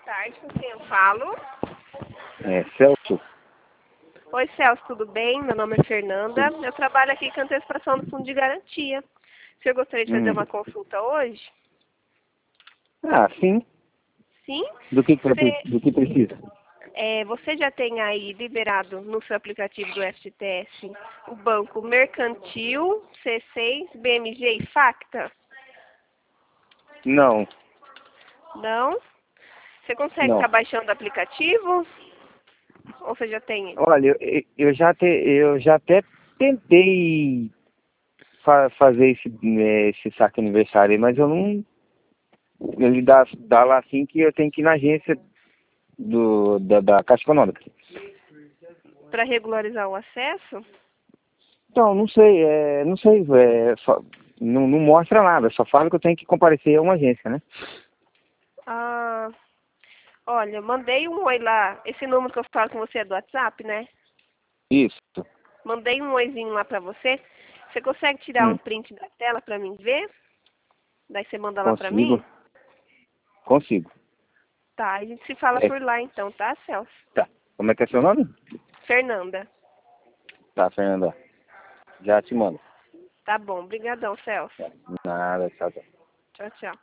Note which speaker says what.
Speaker 1: tarde, com quem eu falo?
Speaker 2: Celso?
Speaker 1: Oi, Celso, tudo bem? Meu nome é Fernanda. Eu trabalho aqui com antecipação do Fundo de Garantia. O senhor gostaria de fazer uma consulta hoje?
Speaker 2: Ah, sim.
Speaker 1: Sim?
Speaker 2: Do que precisa?
Speaker 1: Você já tem aí liberado no seu aplicativo do FGTS o Banco Mercantil, C6, BMG e Facta?
Speaker 2: Não,
Speaker 1: Não? Você consegue
Speaker 2: não.
Speaker 1: estar baixando o aplicativo? Ou você já tem ele?
Speaker 2: Olha, eu já até tentei fazer esse saque aniversário aí, mas eu não... Ele dá lá assim que eu tenho que ir na agência da Caixa Econômica.
Speaker 1: Para regularizar o acesso?
Speaker 2: Então, não sei, não mostra nada, só fala que eu tenho que comparecer a uma agência, né?
Speaker 1: Ah, olha, mandei um oi lá. Esse número que eu falo com você é do WhatsApp, né?
Speaker 2: Isso.
Speaker 1: Mandei um oizinho lá pra você. Você consegue tirar um print da tela pra mim ver? Daí você manda lá pra
Speaker 2: Consigo?
Speaker 1: mim?
Speaker 2: Consigo.
Speaker 1: Tá, a gente se fala
Speaker 2: É,
Speaker 1: por lá então, tá, Celso?
Speaker 2: tá. Como é que é seu nome?
Speaker 1: Fernanda.
Speaker 2: Tá, Fernanda. Já te mando.
Speaker 1: Tá bom, brigadão, Celso.
Speaker 2: Nada, tchau, tchau.
Speaker 1: Tchau, tchau.